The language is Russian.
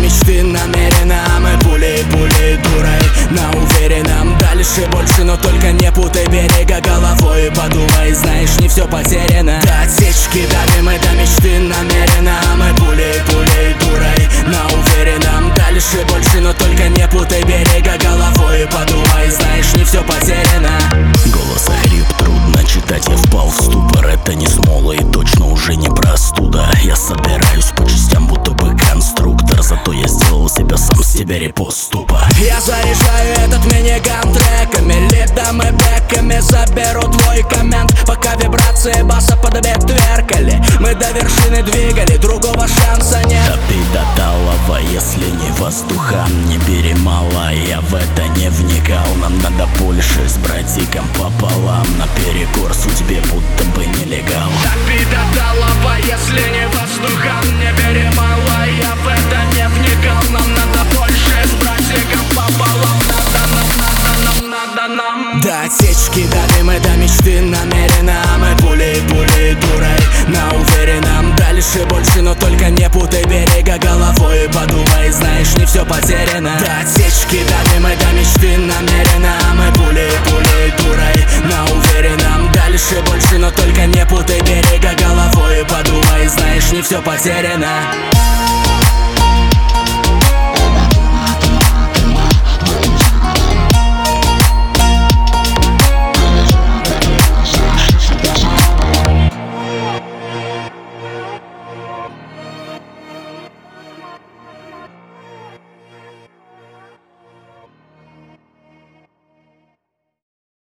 мечты намеренно. Мы пулей дурой на уверенном. Дальше больше, но только не путай берега головой. Подумай, знаешь, не все потеряно. До отсечки давим мы до мечты намеренно. Мы пулей дурой на уверенном. Дальше больше, но только не путай берега головой. Подумай, знаешь, не все потеряно. Голос охрип, трудно читать, я впал в ступор. Это не смола и точно уже не простуда. Я собираюсь по частям, будто бы конструктор. Зато я сделал себя сам с себя репоступа. Я заряжаю этот миниган треками, лидом и бэками. Заберу твой коммент, пока вибрации баса подобие тверкали. Мы до вершины двигали, другого шанса нет. Топи до талого, если не воздуха, не бери мало, я в это не вникал. Нам надо больше с братиком пополам, наперекор судьбе, будто бы нелегал. Топи до талого, если не воздуха, не бери мало, я в это не вникал. Нам надо больше с братиком пополам. Надо нам. До отсечки давим мы до мечты намеренно. Мы пулей дурой на уверенном. Дальше больше, но только не путай берега головой. Подумай, знаешь, не все потеряно. До отсечки давим мы до мечты намеренно. Мы пулей дурой на уверенном. Дальше больше, но только не путай берега головой. Подумай, знаешь, не все потеряно.